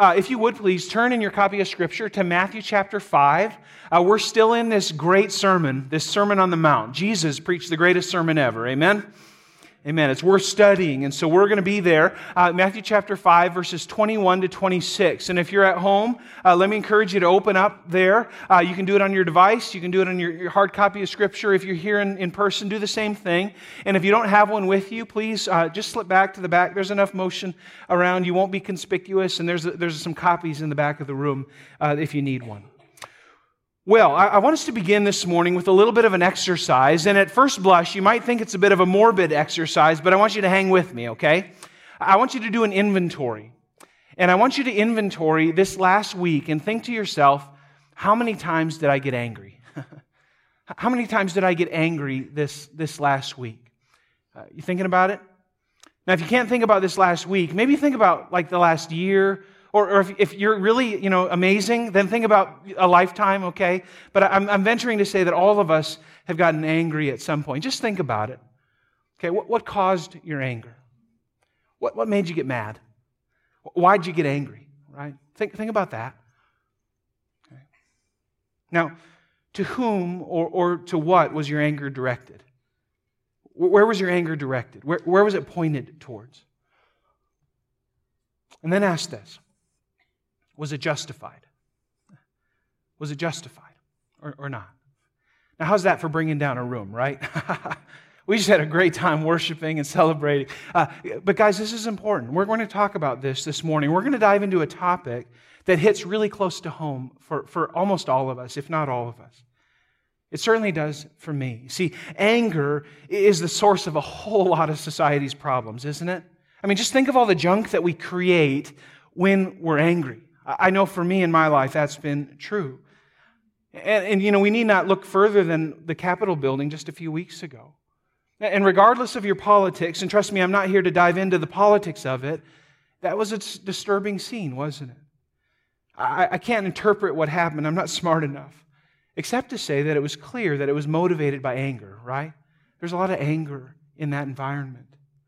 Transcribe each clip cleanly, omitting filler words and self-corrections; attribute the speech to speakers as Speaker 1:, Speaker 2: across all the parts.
Speaker 1: if you would please turn in your copy of Scripture to Matthew chapter 5. We're still in this great sermon, this Sermon on the Mount. Jesus preached the greatest sermon ever. Amen? Amen. It's worth studying, and so we're going to be there. Matthew chapter 5, verses 21 to 26. And if you're at home, let me encourage you to open up there. You can do it on your device. You can do it on your hard copy of Scripture. If you're here in person, do the same thing. And if you don't have one with you, please just slip back to the back. There's enough motion around. You won't be conspicuous, and there's some copies in the back of the room if you need one. Well, I want us to begin this morning with a little bit of an exercise, and at first blush, you might think it's a bit of a morbid exercise, but I want you to hang with me, okay? I want you to do an inventory, and I want you to inventory this last week and think to yourself, how many times did I get angry? How many times did I get angry this last week? You thinking about it? Now, if you can't think about this last week, maybe think about like the last year. Or if you're really, amazing, then think about a lifetime, okay? But I'm venturing to say that all of us have gotten angry at some point. Just think about it. Okay, what caused your anger? What made you get mad? Why'd you get angry, right? Think about that. Okay. Now, to whom or to what was your anger directed? Where was your anger directed? Where was it pointed towards? And then ask this. Was it justified? Was it justified or not? Now, how's that for bringing down a room, right? We just had a great time worshiping and celebrating. But guys, this is important. We're going to talk about this morning. We're going to dive into a topic that hits really close to home for almost all of us, if not all of us. It certainly does for me. See, anger is the source of a whole lot of society's problems, isn't it? I mean, just think of all the junk that we create when we're angry. I know for me in my life that's been true. And we need not look further than the Capitol building just a few weeks ago. And regardless of your politics, and trust me, I'm not here to dive into the politics of it, that was a disturbing scene, wasn't it? I can't interpret what happened. I'm not smart enough. Except to say that it was clear that it was motivated by anger, right? There's a lot of anger in that environment.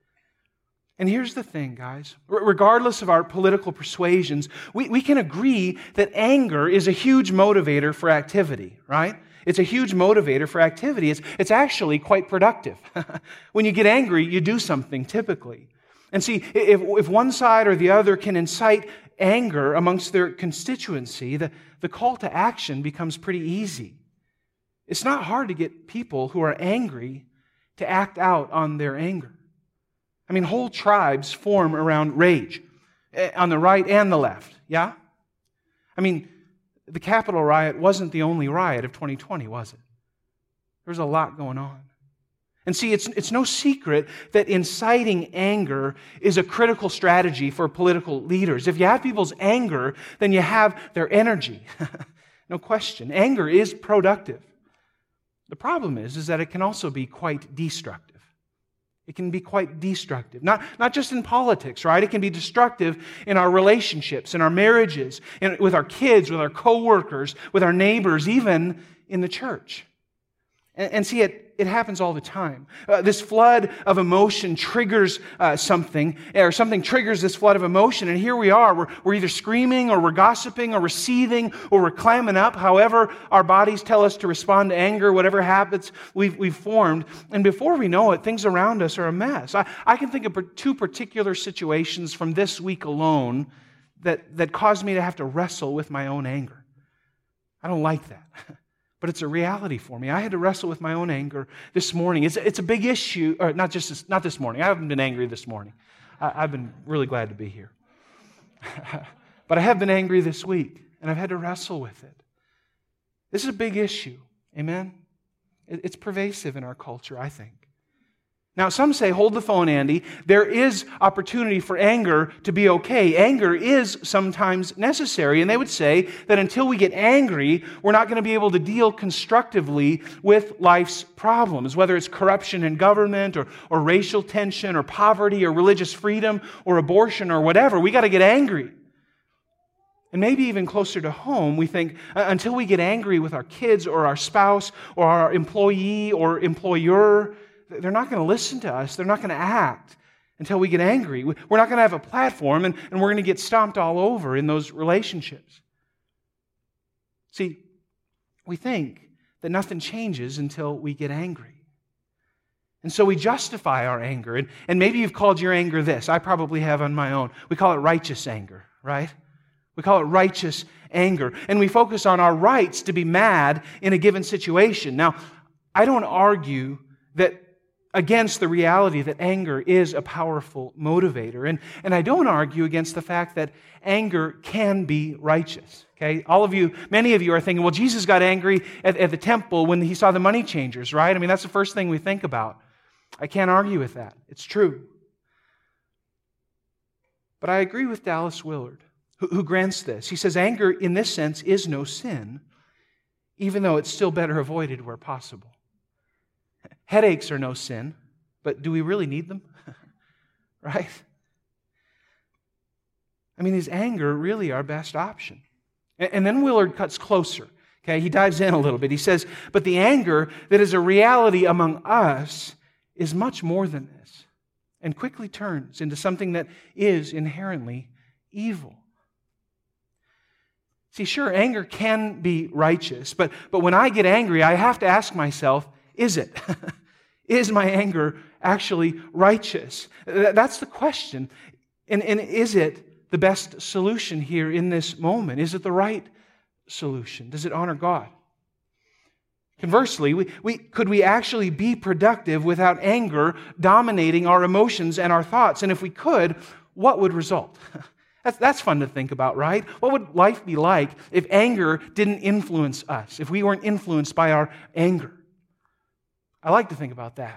Speaker 1: And here's the thing, guys. Regardless of our political persuasions, we can agree that anger is a huge motivator for activity, right? It's a huge motivator for activity. It's actually quite productive. When you get angry, you do something, typically. And see, if one side or the other can incite anger amongst their constituency, the call to action becomes pretty easy. It's not hard to get people who are angry to act out on their anger. I mean, whole tribes form around rage on the right and the left, yeah? I mean, the Capitol riot wasn't the only riot of 2020, was it? There's a lot going on. And see, it's no secret that inciting anger is a critical strategy for political leaders. If you have people's anger, then you have their energy. No question. Anger is productive. The problem is that it can also be quite destructive. It can be quite destructive. Not just in politics, right? It can be destructive in our relationships, in our marriages, with our kids, with our coworkers, with our neighbors, even in the church. And see, it happens all the time. This flood of emotion triggers something, or something triggers this flood of emotion, and here we are. We're either screaming, or we're gossiping, or we're seething, or we're clamming up, however our bodies tell us to respond to anger, whatever habits we've formed. And before we know it, things around us are a mess. I can think of two particular situations from this week alone that caused me to have to wrestle with my own anger. I don't like that. But it's a reality for me. I had to wrestle with my own anger this morning. It's a big issue, or not this morning. I haven't been angry this morning. I've been really glad to be here. But I have been angry this week, and I've had to wrestle with it. This is a big issue. Amen? It's pervasive in our culture, I think. Now, some say, hold the phone, Andy. There is opportunity for anger to be okay. Anger is sometimes necessary. And they would say that until we get angry, we're not going to be able to deal constructively with life's problems, whether it's corruption in government or racial tension or poverty or religious freedom or abortion or whatever. We got to get angry. And maybe even closer to home, we think until we get angry with our kids or our spouse or our employee or employer, they're not going to listen to us. They're not going to act. until we get angry. We're not going to have a platform, and we're going to get stomped all over in those relationships. See, we think that nothing changes until we get angry. And so we justify our anger. And maybe you've called your anger this. I probably have on my own. We call it righteous anger, right? We call it righteous anger. And we focus on our rights to be mad in a given situation. Now, I don't argue that against the reality that anger is a powerful motivator. And I don't argue against the fact that anger can be righteous. Okay? Many of you are thinking, well, Jesus got angry at the temple when he saw the money changers, right? I mean, that's the first thing we think about. I can't argue with that. It's true. But I agree with Dallas Willard, who grants this. He says, anger in this sense is no sin, even though it's still better avoided where possible. Headaches are no sin, but do we really need them? Right? I mean, is anger really our best option? And then Willard cuts closer. Okay, he dives in a little bit. He says, but the anger that is a reality among us is much more than this, and quickly turns into something that is inherently evil. See, sure, anger can be righteous, but when I get angry, I have to ask myself, is it? Is my anger actually righteous? That's the question. And is it the best solution here in this moment? Is it the right solution? Does it honor God? Conversely, could we actually be productive without anger dominating our emotions and our thoughts? And if we could, what would result? That's fun to think about, right? What would life be like if anger didn't influence us, if we weren't influenced by our anger? I like to think about that.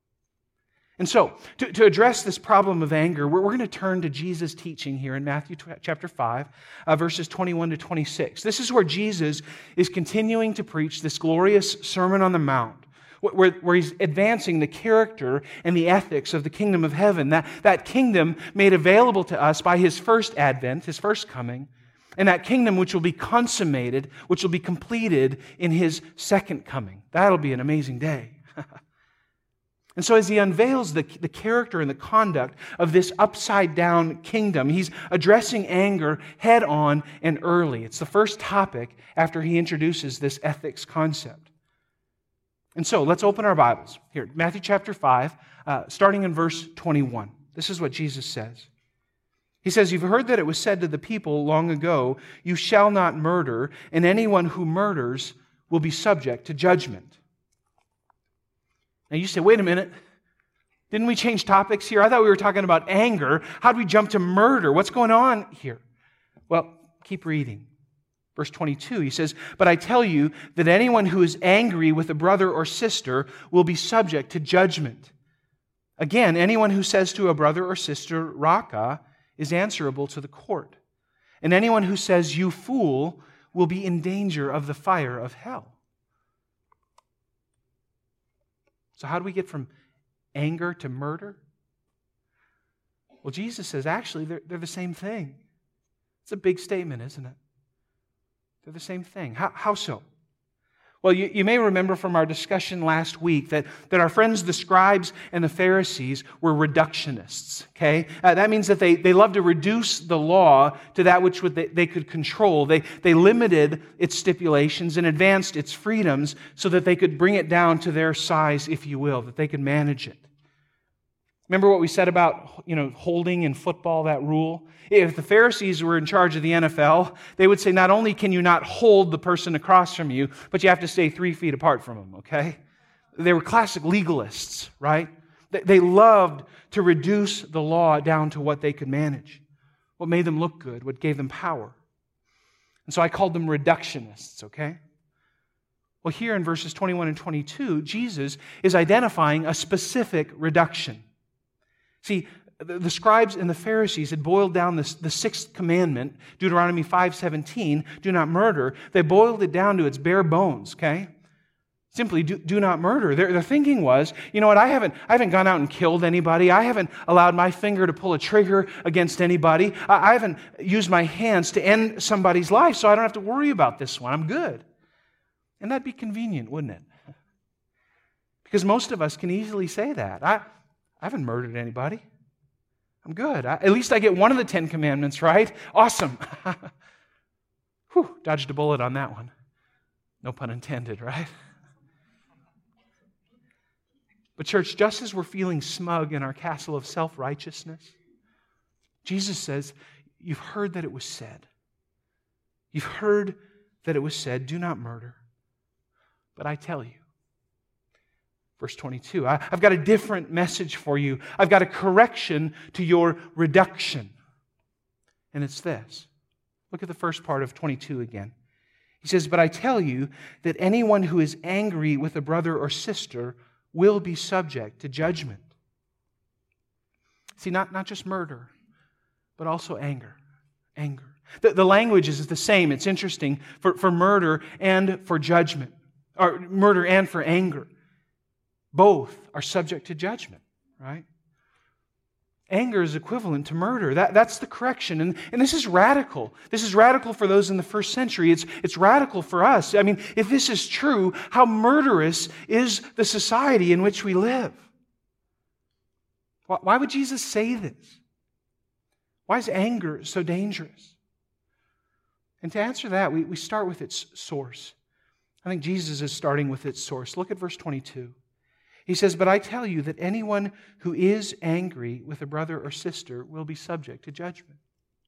Speaker 1: And so, to address this problem of anger, we're going to turn to Jesus' teaching here in Matthew chapter 5, verses 21 to 26. This is where Jesus is continuing to preach this glorious Sermon on the Mount, where he's advancing the character and the ethics of the kingdom of heaven, that kingdom made available to us by his first advent, his first coming, and that kingdom which will be consummated, which will be completed in his second coming. That'll be an amazing day. And so as he unveils the character and the conduct of this upside-down kingdom, he's addressing anger head-on and early. It's the first topic after he introduces this ethics concept. And so let's open our Bibles. Here, Matthew chapter 5, starting in verse 21. This is what Jesus says. He says, "You've heard that it was said to the people long ago, 'You shall not murder, and anyone who murders will be subject to judgment.'" Now you say, wait a minute, didn't we change topics here? I thought we were talking about anger. How did we jump to murder? What's going on here? Well, keep reading. Verse 22, he says, "But I tell you that anyone who is angry with a brother or sister will be subject to judgment. Again, anyone who says to a brother or sister, 'Raka,' is answerable to the court. And anyone who says, 'You fool,' will be in danger of the fire of hell." So how do we get from anger to murder? Well, Jesus says, actually, they're the same thing. It's a big statement, isn't it? They're the same thing. How so? Well, you may remember from our discussion last week that our friends, the scribes and the Pharisees, were reductionists, okay? That means that they love to reduce the law to that which they could control. They limited its stipulations and advanced its freedoms so that they could bring it down to their size, if you will, that they could manage it. Remember what we said about, holding in football, that rule? If the Pharisees were in charge of the NFL, they would say not only can you not hold the person across from you, but you have to stay 3 feet apart from them, okay? They were classic legalists, right? They loved to reduce the law down to what they could manage, what made them look good, what gave them power. And so I called them reductionists, okay? Well, here in verses 21 and 22, Jesus is identifying a specific reduction. See, the scribes and the Pharisees had boiled down the sixth commandment, Deuteronomy 5:17, do not murder. They boiled it down to its bare bones, okay? Simply, do not murder. Their thinking was, you know what, I haven't gone out and killed anybody. I haven't allowed my finger to pull a trigger against anybody. I haven't used my hands to end somebody's life, so I don't have to worry about this one. I'm good. And that'd be convenient, wouldn't it? Because most of us can easily say that. I haven't murdered anybody. I'm good. At least I get one of the 10 commandments, right? Awesome. Whew, dodged a bullet on that one. No pun intended, right? But church, just as we're feeling smug in our castle of self-righteousness, Jesus says, you've heard that it was said. You've heard that it was said, do not murder. But I tell you, verse 22, I've got a different message for you. I've got a correction to your reduction. And it's this. Look at the first part of 22 again. He says, but I tell you that anyone who is angry with a brother or sister will be subject to judgment. See, not just murder, but also anger. Anger. The language is the same. It's interesting for murder and for judgment, or murder and for anger. Both are subject to judgment, right? Anger is equivalent to murder. That's the correction. And this is radical. This is radical for those in the first century. It's radical for us. I mean, if this is true, how murderous is the society in which we live? Why would Jesus say this? Why is anger so dangerous? And to answer that, we start with its source. I think Jesus is starting with its source. Look at verse 22. He says, but I tell you that anyone who is angry with a brother or sister will be subject to judgment.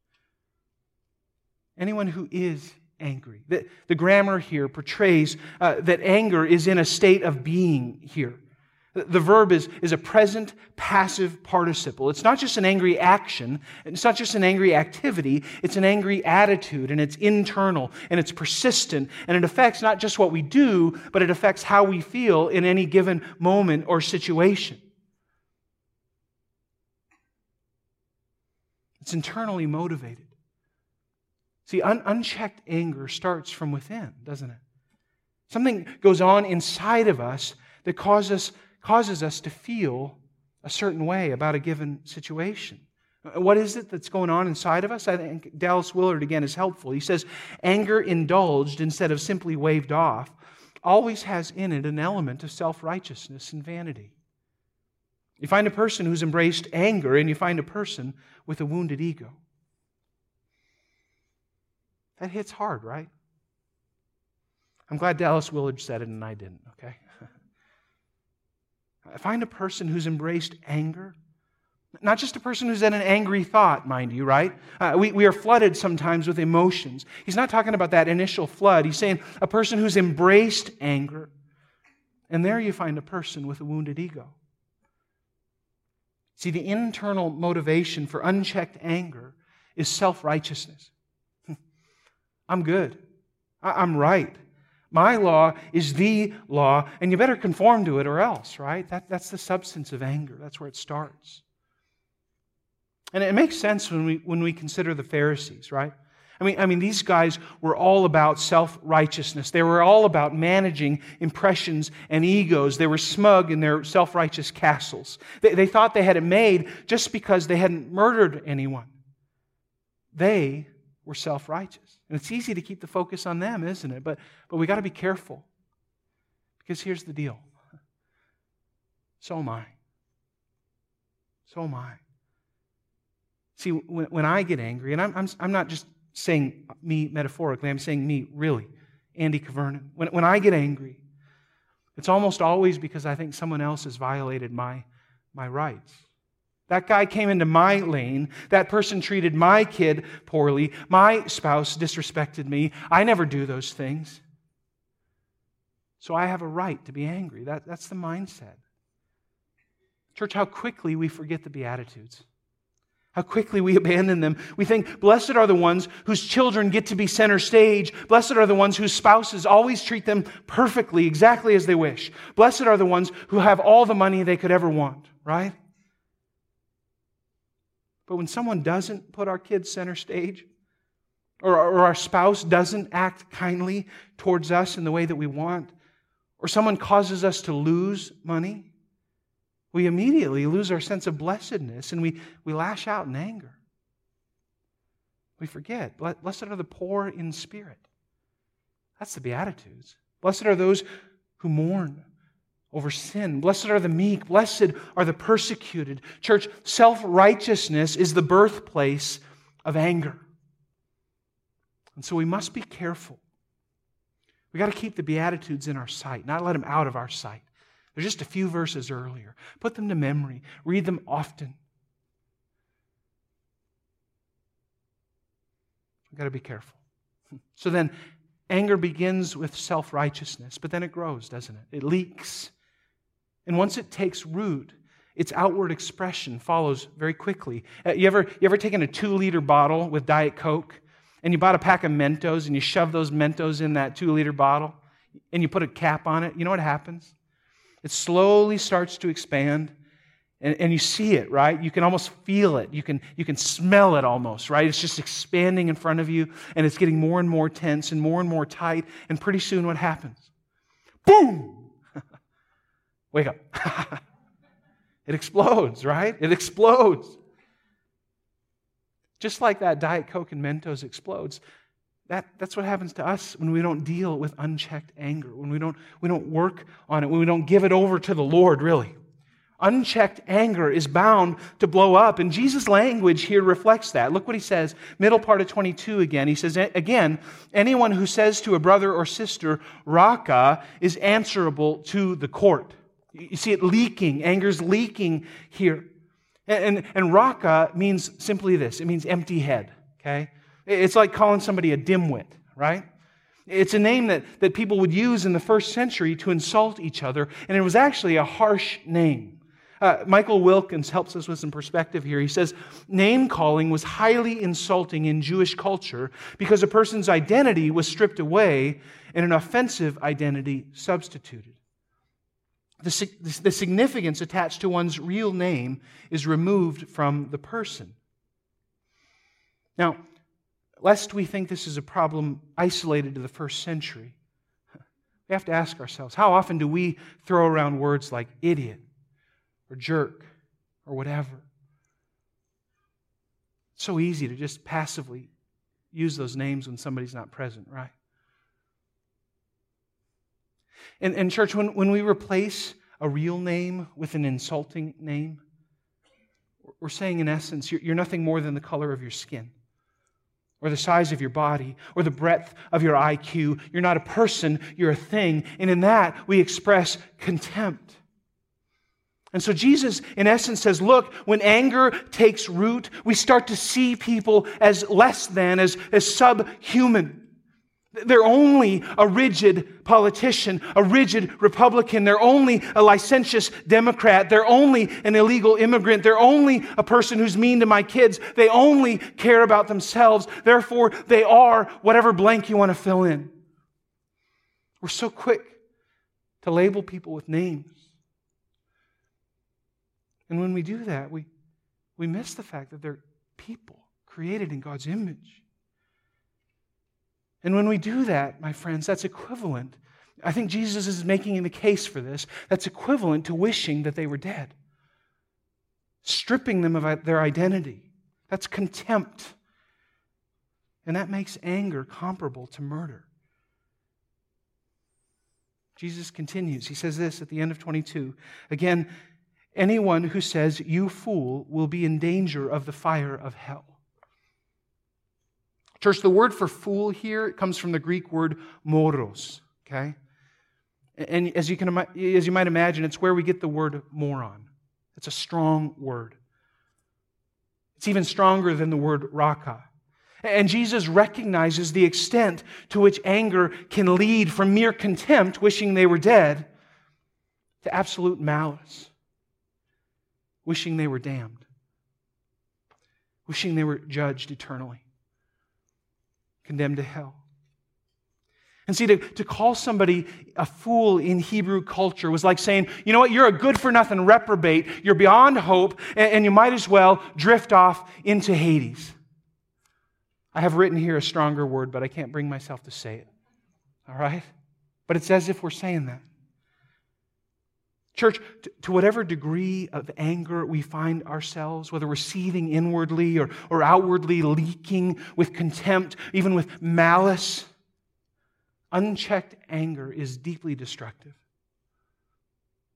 Speaker 1: Anyone who is angry. The grammar here portrays that anger is in a state of being here. The verb is a present passive participle. It's not just an angry action. It's not just an angry activity. It's an angry attitude, and it's internal, and it's persistent, and it affects not just what we do, but it affects how we feel in any given moment or situation. It's internally motivated. See, unchecked anger starts from within, doesn't it? Something goes on inside of us that causes us to feel a certain way about a given situation. What is it that's going on inside of us? I think Dallas Willard, again, is helpful. He says, anger indulged instead of simply waved off always has in it an element of self-righteousness and vanity. You find a person who's embraced anger, and you find a person with a wounded ego. That hits hard, right? I'm glad Dallas Willard said it and I didn't, okay? Find a person who's embraced anger. Not just a person who's had an angry thought, mind you, right? We are flooded sometimes with emotions. He's not talking about that initial flood. He's saying a person who's embraced anger. And there you find a person with a wounded ego. See, the internal motivation for unchecked anger is self-righteousness. I'm good. I'm right. My law is the law, and you better conform to it or else, right? That's the substance of anger. That's where it starts. And it makes sense when we consider the Pharisees, right? I mean, these guys were all about self-righteousness. They were all about managing impressions and egos. They were smug in their self-righteous castles. They thought they had it made just because they hadn't murdered anyone. They were self-righteous. And it's easy to keep the focus on them, isn't it? But we got to be careful. Because here's the deal. So am I. So am I. See, when I get angry, and I'm not just saying me metaphorically, I'm saying me really, Andy Kavernan. When I get angry, it's almost always because I think someone else has violated my rights. That guy came into my lane. That person treated my kid poorly. My spouse disrespected me. I never do those things. So I have a right to be angry. That's the mindset. Church, how quickly we forget the Beatitudes. How quickly we abandon them. We think, blessed are the ones whose children get to be center stage. Blessed are the ones whose spouses always treat them perfectly, exactly as they wish. Blessed are the ones who have all the money they could ever want, right? But when someone doesn't put our kids center stage, or our spouse doesn't act kindly towards us in the way that we want, or someone causes us to lose money, we immediately lose our sense of blessedness and we lash out in anger. We forget. Blessed are the poor in spirit. That's the Beatitudes. Blessed are those who mourn. over sin. Blessed are the meek. Blessed are the persecuted. Church, self-righteousness is the birthplace of anger. And so we must be careful. We got to keep the Beatitudes in our sight, not let them out of our sight. They're just a few verses earlier. Put them to memory. Read them often. We've got to be careful. So then, anger begins with self-righteousness, but then it grows, doesn't it? It leaks. And once it takes root, its outward expression follows very quickly. You ever taken a 2-liter bottle with Diet Coke, and you bought a pack of Mentos, and you shove those Mentos in that 2-liter bottle, and you put a cap on it? You know what happens? It slowly starts to expand, and you see it, right? You can almost feel it. You can smell it almost, right? It's just expanding in front of you, and it's getting more and more tense and more tight, and pretty soon what happens? Boom! Wake up. It explodes, right? It explodes. Just like that Diet Coke and Mentos explodes, that's what happens to us when we don't deal with unchecked anger, when we don't work on it, when we don't give it over to the Lord, really. Unchecked anger is bound to blow up, and Jesus' language here reflects that. Look what he says, middle part of 22 again. He says, again, anyone who says to a brother or sister, Raka, is answerable to the court. You see it leaking. Anger's leaking here. And Raka means simply this. It means empty head, okay? It's like calling somebody a dimwit, right? It's a name that people would use in the first century to insult each other, and it was actually a harsh name. Michael Wilkins helps us with some perspective here. He says, name-calling was highly insulting in Jewish culture because a person's identity was stripped away and an offensive identity substituted. The significance attached to one's real name is removed from the person. Now, lest we think this is a problem isolated to the first century, we have to ask ourselves, how often do we throw around words like idiot or jerk or whatever? It's so easy to just passively use those names when somebody's not present, right? And church, when we replace a real name with an insulting name, we're saying in essence, you're nothing more than the color of your skin, or the size of your body, or the breadth of your IQ. You're not a person, you're a thing. And in that, we express contempt. And so Jesus, in essence, says, look, when anger takes root, we start to see people as less than, as subhuman. They're only a rigid politician, a rigid Republican. They're only a licentious Democrat. They're only an illegal immigrant. They're only a person who's mean to my kids. They only care about themselves. Therefore, they are whatever blank you want to fill in. We're so quick to label people with names. And when we do that, we miss the fact that they're people created in God's image. And when we do that, my friends, that's equivalent. I think Jesus is making the case for this. That's equivalent to wishing that they were dead. Stripping them of their identity. That's contempt. And that makes anger comparable to murder. Jesus continues. He says this at the end of 22. Again, anyone who says, you fool, will be in danger of the fire of hell. Church, the word for fool here, it comes from the Greek word moros, okay? And as you might imagine, it's where we get the word moron. It's a strong word. It's even stronger than the word raka. And Jesus recognizes the extent to which anger can lead from mere contempt, wishing they were dead, to absolute malice, wishing they were damned, wishing they were judged eternally, condemned to hell. And see, to call somebody a fool in Hebrew culture was like saying, you know what, you're a good-for-nothing reprobate, you're beyond hope, and you might as well drift off into Hades. I have written here a stronger word, but I can't bring myself to say it. All right? But it's as if we're saying that. Church, to whatever degree of anger we find ourselves, whether we're seething inwardly or outwardly leaking with contempt, even with malice, unchecked anger is deeply destructive.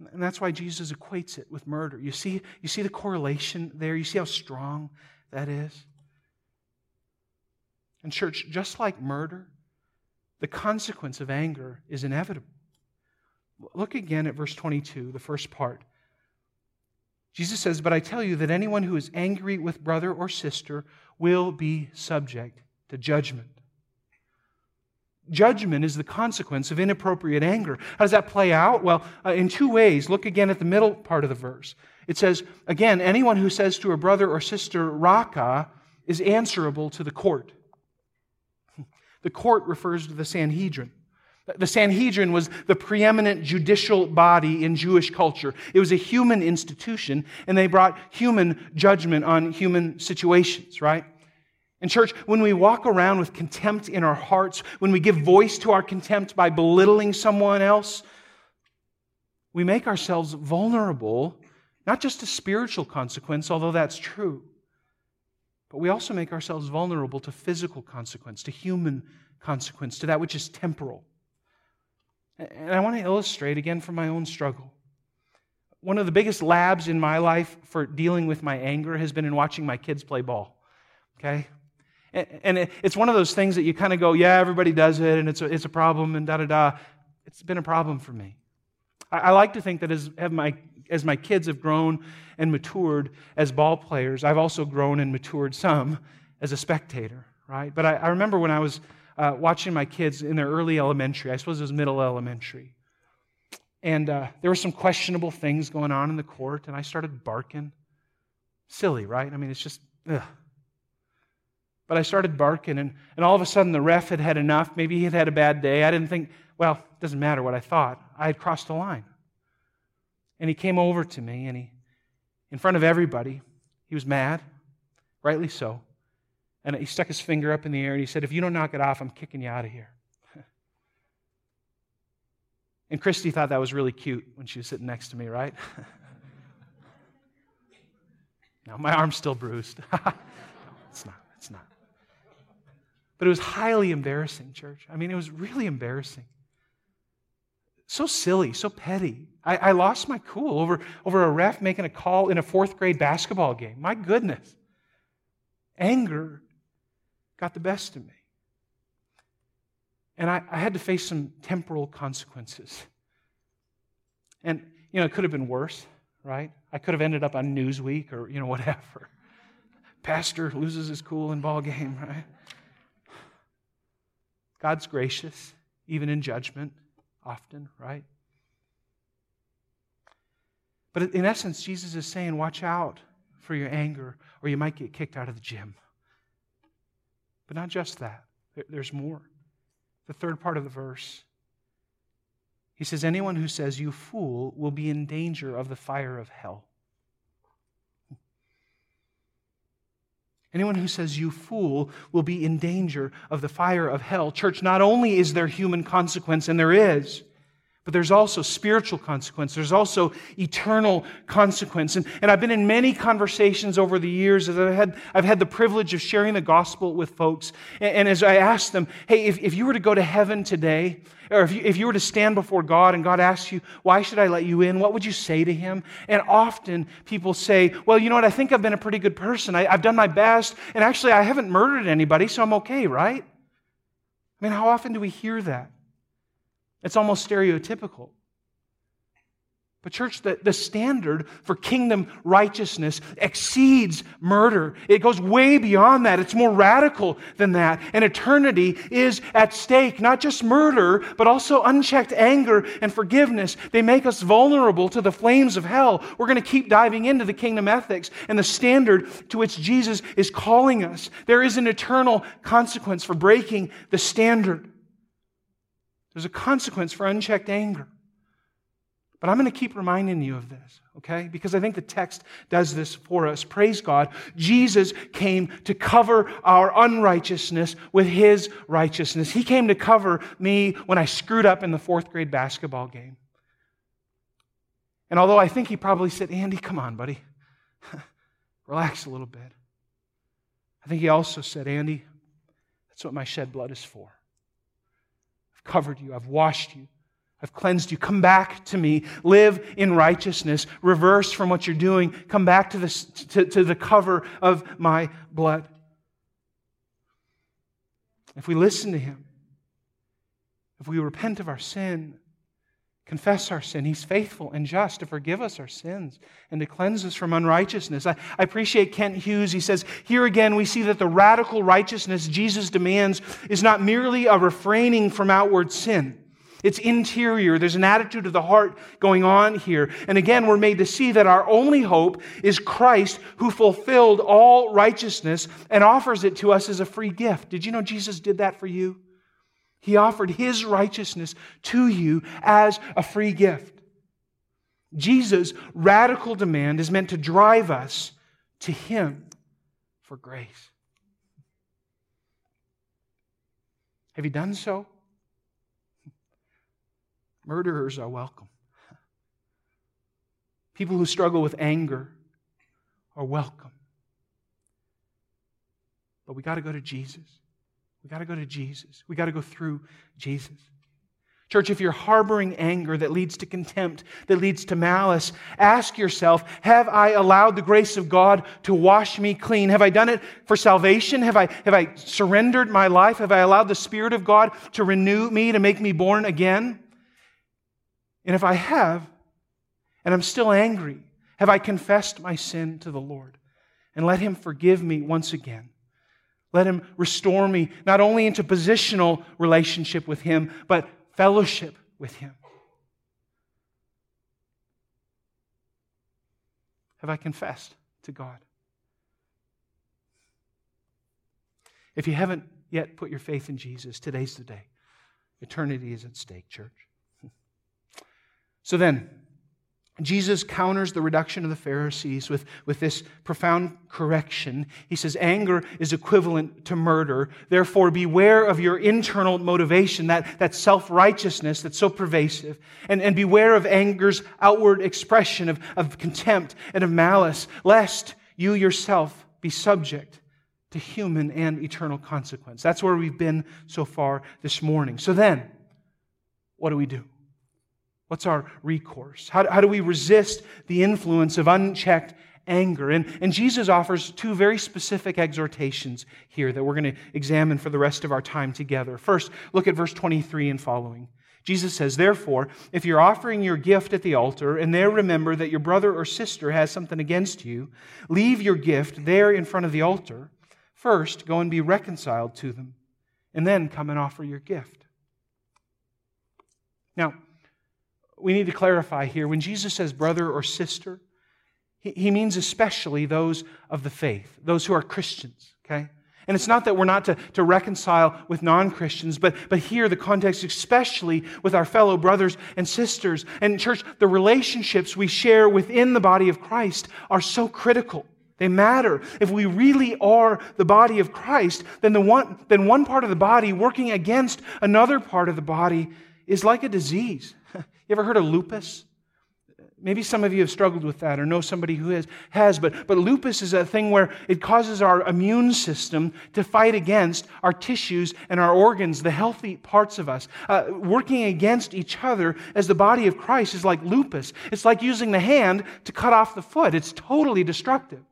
Speaker 1: And that's why Jesus equates it with murder. You see the correlation there? You see how strong that is? And church, just like murder, the consequence of anger is inevitable. Look again at verse 22, the first part. Jesus says, "But I tell you that anyone who is angry with brother or sister will be subject to judgment." Judgment is the consequence of inappropriate anger. How does that play out? Well, in two ways. Look again at the middle part of the verse. It says, again, anyone who says to a brother or sister, "Raka," is answerable to the court. The court refers to the Sanhedrin. The Sanhedrin was the preeminent judicial body in Jewish culture. It was a human institution, and they brought human judgment on human situations, right? And church, when we walk around with contempt in our hearts, when we give voice to our contempt by belittling someone else, we make ourselves vulnerable, not just to spiritual consequence, although that's true, but we also make ourselves vulnerable to physical consequence, to human consequence, to that which is temporal. And I want to illustrate again from my own struggle. One of the biggest labs in my life for dealing with my anger has been in watching my kids play ball. Okay? And it's one of those things that you kind of go, yeah, everybody does it, and it's a problem, and da-da-da. It's been a problem for me. I like to think that as my kids have grown and matured as ball players, I've also grown and matured some as a spectator, right? But I remember when I was watching my kids in their early elementary, I suppose it was middle elementary, and there were some questionable things going on in the court, and I started barking. Silly, right? I mean, it's just, ugh. But I started barking, and all of a sudden the ref had had enough. Maybe he had had a bad day. I didn't think, well, it doesn't matter what I thought. I had crossed the line. And he came over to me, and in front of everybody, he was mad, rightly so. And he stuck his finger up in the air, and he said, "If you don't knock it off, I'm kicking you out of here." And Christy thought that was really cute when she was sitting next to me, right? No, my arm's still bruised. No, it's not. But it was highly embarrassing, church. I mean, it was really embarrassing. So silly, so petty. I lost my cool over a ref making a call in a 4th grade basketball game. My goodness. Anger got the best of me. And I had to face some temporal consequences. And, it could have been worse, right? I could have ended up on Newsweek or, whatever. Pastor loses his cool in ball game, right? God's gracious, even in judgment, often, right? But in essence, Jesus is saying, watch out for your anger, or you might get kicked out of the gym. But not just that. There's more. The third part of the verse, he says, anyone who says, "You fool," will be in danger of the fire of hell. Anyone who says, "You fool," will be in danger of the fire of hell. Church, not only is there human consequence, and there is, but there's also spiritual consequence. There's also eternal consequence. And I've been in many conversations over the years as I've had the privilege of sharing the gospel with folks. And as I ask them, hey, if you were to go to heaven today, or if you were to stand before God and God asks you, "Why should I let you in?" what would you say to Him? And often people say, "Well, you know what? I think I've been a pretty good person. I've done my best. And actually, I haven't murdered anybody, so I'm okay, right?" I mean, how often do we hear that? It's almost stereotypical. But church, the standard for kingdom righteousness exceeds murder. It goes way beyond that. It's more radical than that. And eternity is at stake. Not just murder, but also unchecked anger and forgiveness. They make us vulnerable to the flames of hell. We're going to keep diving into the kingdom ethics and the standard to which Jesus is calling us. There is an eternal consequence for breaking the standard. There's a consequence for unchecked anger. But I'm going to keep reminding you of this, okay? Because I think the text does this for us. Praise God. Jesus came to cover our unrighteousness with His righteousness. He came to cover me when I screwed up in the 4th grade basketball game. And although I think He probably said, "Andy, come on, buddy. Relax a little bit." I think He also said, "Andy, that's what my shed blood is for. I've covered you. I've washed you. I've cleansed you. Come back to me. Live in righteousness. Reverse from what you're doing. Come back to the cover of my blood. If we listen to Him, if we repent of our sin, confess our sin, He's faithful and just to forgive us our sins and to cleanse us from unrighteousness. I appreciate Kent Hughes. He says, here again we see that the radical righteousness Jesus demands is not merely a refraining from outward sin. It's interior. There's an attitude of the heart going on here. And again, we're made to see that our only hope is Christ, who fulfilled all righteousness and offers it to us as a free gift. Did you know Jesus did that for you? He offered His righteousness to you as a free gift. Jesus' radical demand is meant to drive us to Him for grace. Have you done so? Murderers are welcome. People who struggle with anger are welcome. But we got to go to Jesus. We got to go to Jesus. We got to go through Jesus. Church, if you're harboring anger that leads to contempt, that leads to malice, ask yourself, have I allowed the grace of God to wash me clean? Have I done it for salvation? Have I surrendered my life? Have I allowed the Spirit of God to renew me, to make me born again? And if I have, and I'm still angry, have I confessed my sin to the Lord and let Him forgive me once again? Let Him restore me not only into positional relationship with Him, but fellowship with Him. Have I confessed to God? If you haven't yet put your faith in Jesus, today's the day. Eternity is at stake, church. So then, Jesus counters the reduction of the Pharisees with this profound correction. He says, anger is equivalent to murder. Therefore, beware of your internal motivation, that self-righteousness that's so pervasive. And beware of anger's outward expression of contempt and of malice, lest you yourself be subject to human and eternal consequence. That's where we've been so far this morning. So then, what do we do? What's our recourse? How do we resist the influence of unchecked anger? And Jesus offers two very specific exhortations here that we're going to examine for the rest of our time together. First, look at verse 23 and following. Jesus says, therefore, if you're offering your gift at the altar and there remember that your brother or sister has something against you, leave your gift there in front of the altar. First, go and be reconciled to them, and then come and offer your gift. Now, we need to clarify here, when Jesus says brother or sister, He means especially those of the faith, those who are Christians, okay? And it's not that we're not to reconcile with non-Christians, but here the context especially with our fellow brothers and sisters. And church, the relationships we share within the body of Christ are so critical. They matter. If we really are the body of Christ, then one part of the body working against another part of the body is like a disease. You ever heard of lupus? Maybe some of you have struggled with that or know somebody who has, but lupus is a thing where it causes our immune system to fight against our tissues and our organs, the healthy parts of us. Working against each other as the body of Christ is like lupus. It's like using the hand to cut off the foot. It's totally destructive.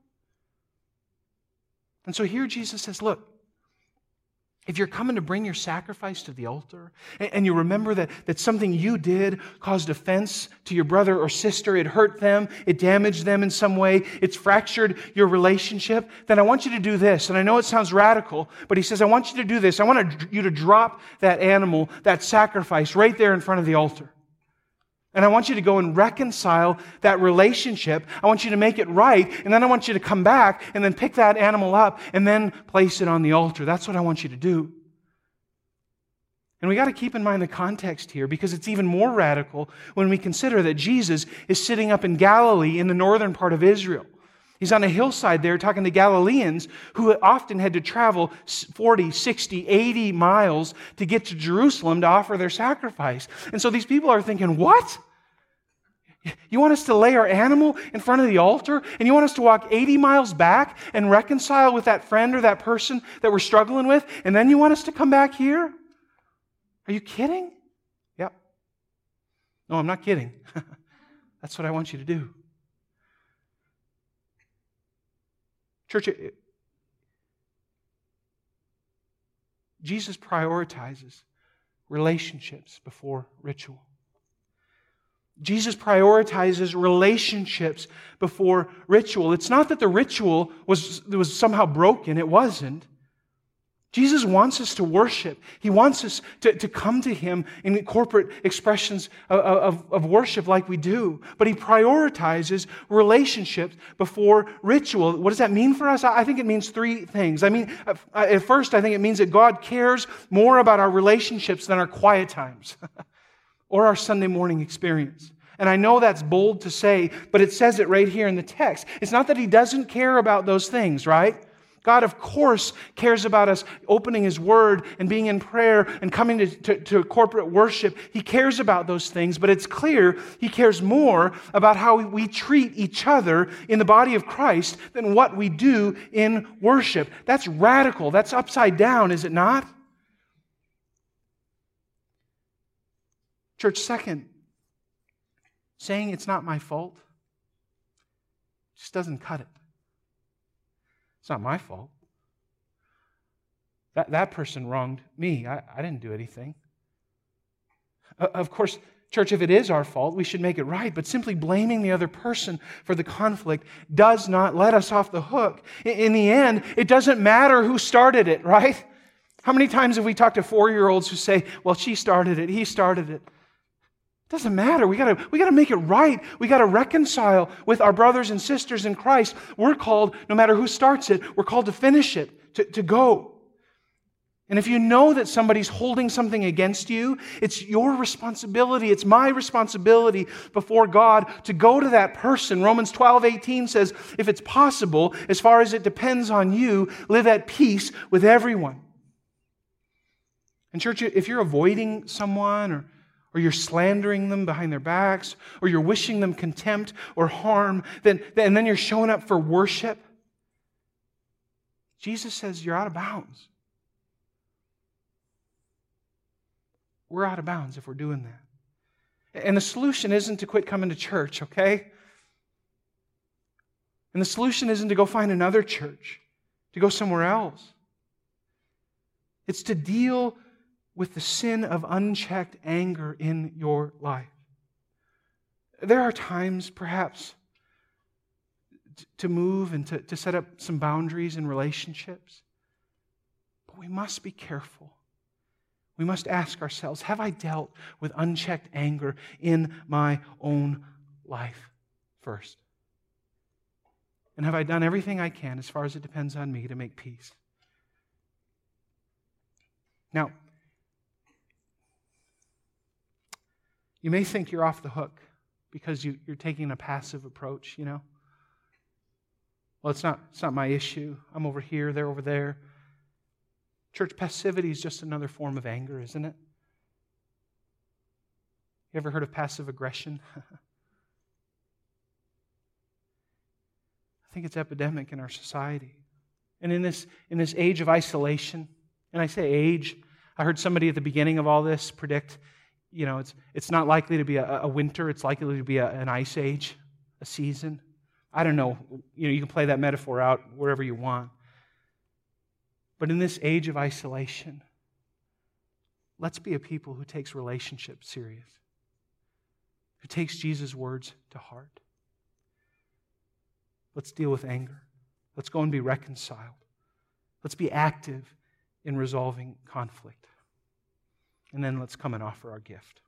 Speaker 1: And so here Jesus says, look, if you're coming to bring your sacrifice to the altar and you remember that something you did caused offense to your brother or sister, it hurt them, it damaged them in some way, it's fractured your relationship, then I want you to do this. And I know it sounds radical, but he says, I want you to do this. I want you to drop that animal, that sacrifice right there in front of the altar. And I want you to go and reconcile that relationship. I want you to make it right. And then I want you to come back and then pick that animal up and then place it on the altar. That's what I want you to do. And we got to keep in mind the context here, because it's even more radical when we consider that Jesus is sitting up in Galilee in the northern part of Israel. He's on a hillside there talking to Galileans who often had to travel 40, 60, 80 miles to get to Jerusalem to offer their sacrifice. And so these people are thinking, what? You want us to lay our animal in front of the altar? And you want us to walk 80 miles back and reconcile with that friend or that person that we're struggling with? And then you want us to come back here? Are you kidding? Yep. No, I'm not kidding. That's what I want you to do. Church, Jesus prioritizes relationships before ritual. Jesus prioritizes relationships before ritual. It's not that the ritual was somehow broken. It wasn't. Jesus wants us to worship. He wants us to come to Him in corporate expressions of worship like we do. But He prioritizes relationships before ritual. What does that mean for us? I think it means three things. At first, I think it means that God cares more about our relationships than our quiet times or our Sunday morning experience. And I know that's bold to say, but it says it right here in the text. It's not that He doesn't care about those things, right? God, of course, cares about us opening His Word and being in prayer and coming to corporate worship. He cares about those things, but it's clear He cares more about how we treat each other in the body of Christ than what we do in worship. That's radical. That's upside down, is it not? Church, second, saying it's not my fault just doesn't cut it. It's not my fault. That person wronged me. I didn't do anything. Of course, church, if it is our fault, we should make it right. But simply blaming the other person for the conflict does not let us off the hook. In the end, it doesn't matter who started it, right? How many times have we talked to 4-year-olds who say, well, she started it, he started it. Doesn't matter. We gotta make it right. We gotta reconcile with our brothers and sisters in Christ. We're called, no matter who starts it, we're called to finish it, to go. And if you know that somebody's holding something against you, it's your responsibility, it's my responsibility before God to go to that person. Romans 12:18 says, if it's possible, as far as it depends on you, live at peace with everyone. And church, if you're avoiding someone or you're slandering them behind their backs, or you're wishing them contempt or harm, and then you're showing up for worship, Jesus says you're out of bounds. We're out of bounds if we're doing that. And the solution isn't to quit coming to church, okay? And the solution isn't to go find another church, to go somewhere else. It's to deal with the sin of unchecked anger in your life. There are times, perhaps, to move and to set up some boundaries in relationships. But we must be careful. We must ask ourselves, have I dealt with unchecked anger in my own life first? And have I done everything I can, as far as it depends on me, to make peace? Now, you may think you're off the hook because you're taking a passive approach, you know. Well, it's not my issue. I'm over here, they're over there. Church, passivity is just another form of anger, isn't it? You ever heard of passive aggression? I think it's epidemic in our society. And in this age of isolation, and I say age, I heard somebody at the beginning of all this predict, you know, it's not likely to be a winter, it's likely to be an ice age, a season. I don't know. You know, you can play that metaphor out wherever you want. But in this age of isolation, let's be a people who takes relationships serious, who takes Jesus' words to heart. Let's deal with anger. Let's go and be reconciled. Let's be active in resolving conflict. And then let's come and offer our gift.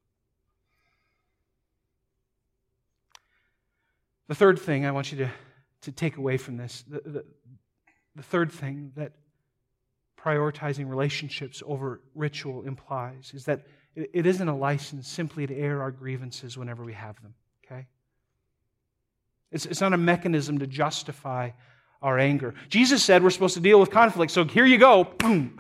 Speaker 1: The third thing I want you to take away from this, the third thing that prioritizing relationships over ritual implies is that it isn't a license simply to air our grievances whenever we have them, okay? It's not a mechanism to justify our anger. Jesus said we're supposed to deal with conflict, so here you go. Boom.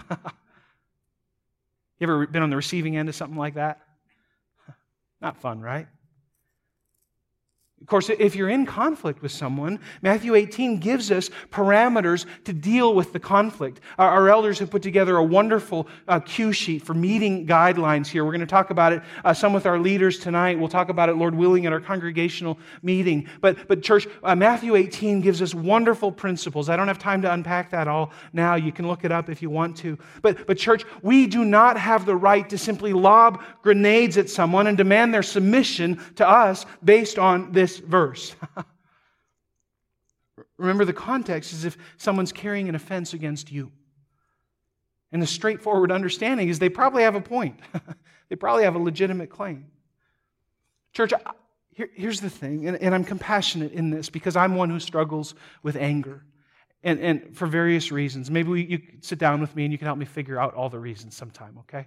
Speaker 1: You ever been on the receiving end of something like that? Not fun, right? Of course, if you're in conflict with someone, Matthew 18 gives us parameters to deal with the conflict. Our elders have put together a wonderful cue sheet for meeting guidelines here. We're going to talk about it, some with our leaders tonight. We'll talk about it, Lord willing, at our congregational meeting. But church, Matthew 18 gives us wonderful principles. I don't have time to unpack that all now. You can look it up if you want to. But church, we do not have the right to simply lob grenades at someone and demand their submission to us based on this verse. Remember, the context is if someone's carrying an offense against you. And the straightforward understanding is they probably have a point. They probably have a legitimate claim. Church, here's the thing, and I'm compassionate in this because I'm one who struggles with anger. And for various reasons. Maybe you could sit down with me and you can help me figure out all the reasons sometime, okay?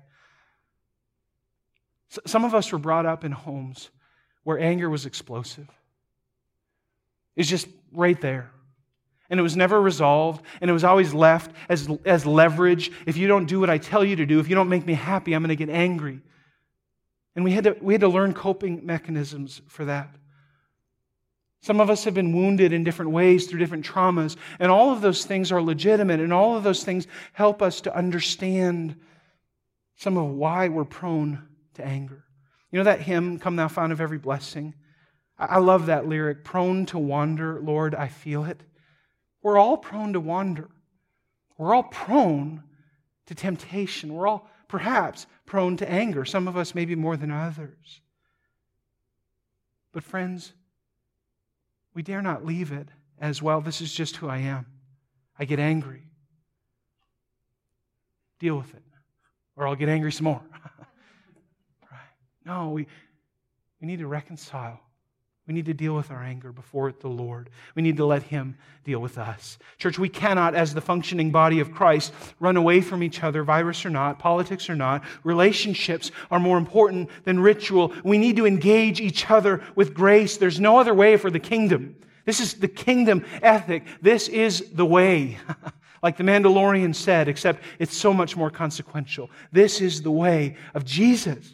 Speaker 1: Some of us were brought up in homes where anger was explosive. It's just right there. And it was never resolved, and it was always left as leverage. If you don't do what I tell you to do, if you don't make me happy, I'm going to get angry. And we had to learn coping mechanisms for that. Some of us have been wounded in different ways through different traumas, and all of those things are legitimate, and all of those things help us to understand some of why we're prone to anger. You know that hymn, Come Thou Fount of Every Blessing? I love that lyric, prone to wander, Lord, I feel it. We're all prone to wander. We're all prone to temptation. We're all perhaps prone to anger. Some of us maybe more than others. But friends, we dare not leave it as, well, this is just who I am. I get angry. Deal with it. Or I'll get angry some more. No, we need to reconcile. We need to deal with our anger before the Lord. We need to let Him deal with us. Church, we cannot, as the functioning body of Christ, run away from each other, virus or not, politics or not. Relationships are more important than ritual. We need to engage each other with grace. There's no other way for the kingdom. This is the kingdom ethic. This is the way. Like the Mandalorian said, except it's so much more consequential. This is the way of Jesus.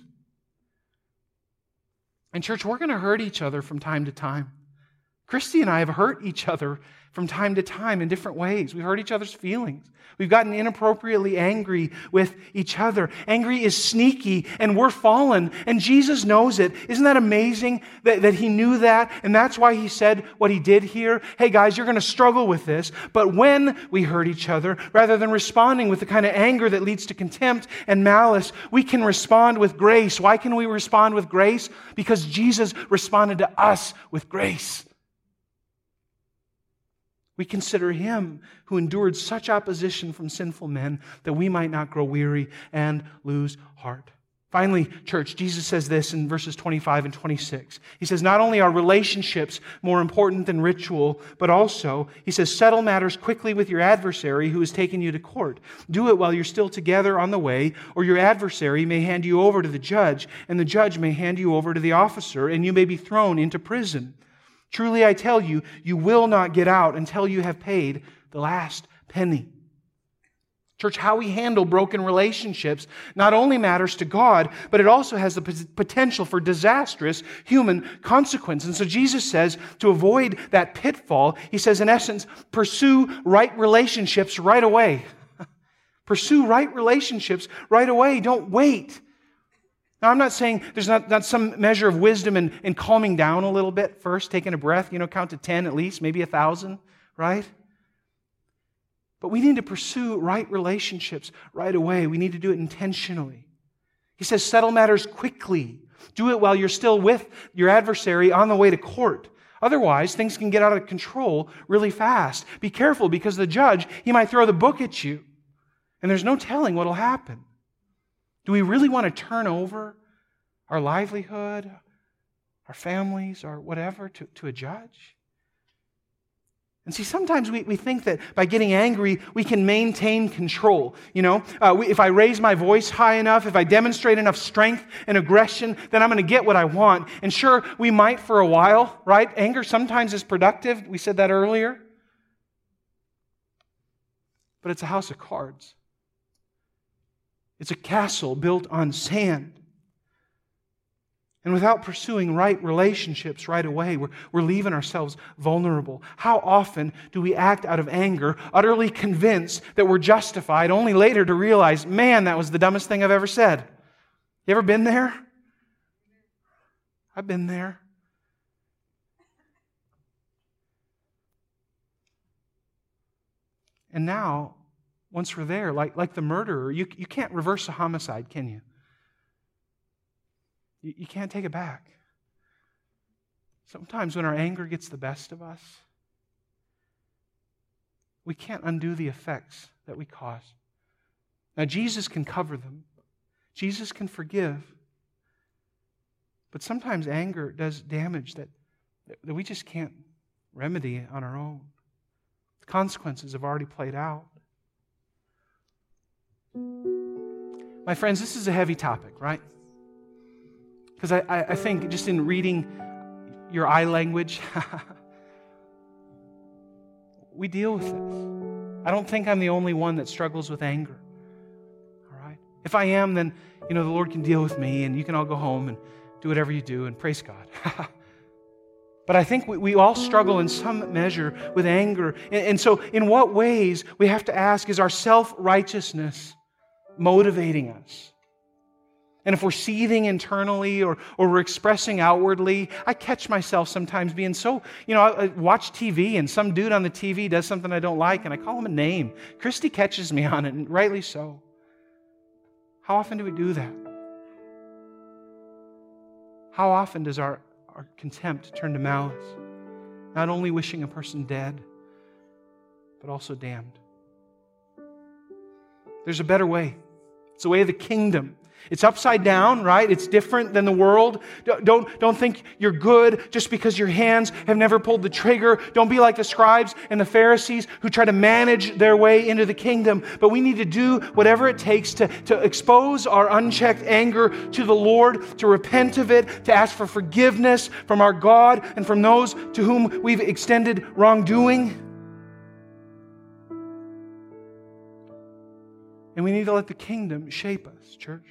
Speaker 1: And church, we're going to hurt each other from time to time. Christy and I have hurt each other from time to time in different ways. We've hurt each other's feelings. We've gotten inappropriately angry with each other. Angry is sneaky, and we're fallen, and Jesus knows it. Isn't that amazing that He knew that? And that's why He said what He did here. Hey guys, you're going to struggle with this, but when we hurt each other, rather than responding with the kind of anger that leads to contempt and malice, we can respond with grace. Why can we respond with grace? Because Jesus responded to us with grace. We consider Him who endured such opposition from sinful men that we might not grow weary and lose heart. Finally, church, Jesus says this in verses 25 and 26. He says, not only are relationships more important than ritual, but also, He says, settle matters quickly with your adversary who has taken you to court. Do it while you're still together on the way, or your adversary may hand you over to the judge, and the judge may hand you over to the officer, and you may be thrown into prison. Truly, I tell you, you will not get out until you have paid the last penny. Church, how we handle broken relationships not only matters to God, but it also has the potential for disastrous human consequence. And so Jesus says, to avoid that pitfall, He says, in essence, pursue right relationships right away. Pursue right relationships right away. Don't wait. Now, I'm not saying there's not some measure of wisdom in calming down a little bit first, taking a breath, count to 10 at least, maybe 1,000, right? But we need to pursue right relationships right away. We need to do it intentionally. He says, settle matters quickly. Do it while you're still with your adversary on the way to court. Otherwise, things can get out of control really fast. Be careful, because the judge, he might throw the book at you, and there's no telling what will happen. Do we really want to turn over our livelihood, our families, or whatever to a judge? And see, sometimes we think that by getting angry, we can maintain control. If I raise my voice high enough, if I demonstrate enough strength and aggression, then I'm going to get what I want. And sure, we might for a while, right? Anger sometimes is productive. We said that earlier. But it's a house of cards. It's a castle built on sand. And without pursuing right relationships right away, we're leaving ourselves vulnerable. How often do we act out of anger, utterly convinced that we're justified, only later to realize, man, that was the dumbest thing I've ever said? You ever been there? I've been there. And now, once we're there, like the murderer, you can't reverse a homicide, can you? You can't take it back. Sometimes when our anger gets the best of us, we can't undo the effects that we cause. Now, Jesus can cover them. Jesus can forgive. But sometimes anger does damage that we just can't remedy on our own. The consequences have already played out. My friends, this is a heavy topic, right? Because I think just in reading your eye language, we deal with this. I don't think I'm the only one that struggles with anger. All right? If I am, then the Lord can deal with me, and you can all go home and do whatever you do, and praise God. But I think we all struggle in some measure with anger. And so in what ways, we have to ask, is our self-righteousness motivating us? And if we're seething internally or we're expressing outwardly, I catch myself sometimes being so, I watch TV and some dude on the TV does something I don't like and I call him a name. Christy catches me on it, and rightly so. How often do we do that? How often does our contempt turn to malice? Not only wishing a person dead, but also damned. There's a better way. It's the way of the kingdom. It's upside down, right? It's different than the world. Don't think you're good just because your hands have never pulled the trigger. Don't be like the scribes and the Pharisees who try to manage their way into the kingdom. But we need to do whatever it takes to expose our unchecked anger to the Lord, to repent of it, to ask for forgiveness from our God and from those to whom we've extended wrongdoing. And we need to let the kingdom shape us, church.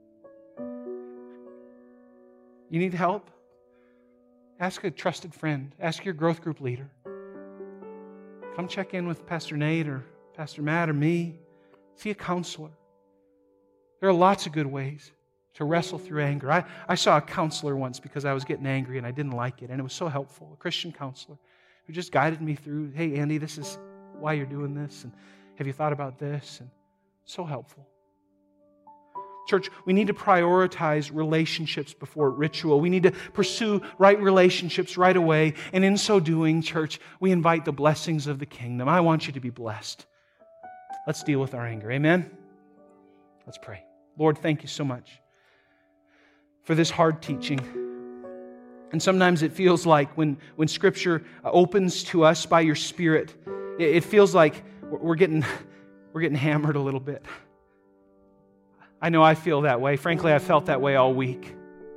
Speaker 1: You need help? Ask a trusted friend. Ask your growth group leader. Come check in with Pastor Nate or Pastor Matt or me. See a counselor. There are lots of good ways to wrestle through anger. I saw a counselor once because I was getting angry and I didn't like it, and it was so helpful. A Christian counselor who just guided me through, hey, Andy, this is why you're doing this, and have you thought about this? And so helpful. Church, we need to prioritize relationships before ritual. We need to pursue right relationships right away. And in so doing, church, we invite the blessings of the kingdom. I want you to be blessed. Let's deal with our anger. Amen? Let's pray. Lord, thank you so much for this hard teaching. And sometimes it feels like when Scripture opens to us by your Spirit, it feels like we're getting hammered a little bit. I know I feel that way. Frankly, I felt that way all week.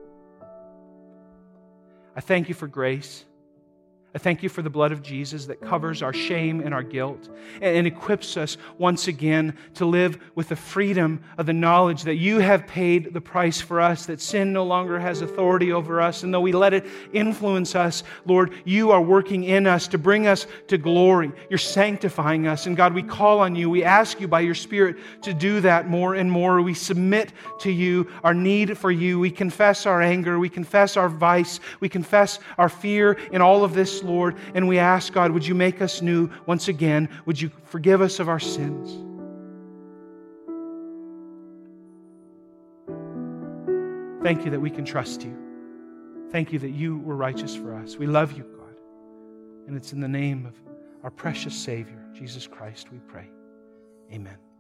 Speaker 1: I thank you for grace. I thank you for the blood of Jesus that covers our shame and our guilt and equips us once again to live with the freedom of the knowledge that you have paid the price for us, that sin no longer has authority over us. And though we let it influence us, Lord, you are working in us to bring us to glory. You're sanctifying us. And God, we call on you. We ask you by your Spirit to do that more and more. We submit to you our need for you. We confess our anger. We confess our vice. We confess our fear in all of this, Lord, and we ask, God, would you make us new once again? Would you forgive us of our sins? Thank you that we can trust you. Thank you that you were righteous for us. We love you, God. And it's in the name of our precious Savior, Jesus Christ, we pray. Amen.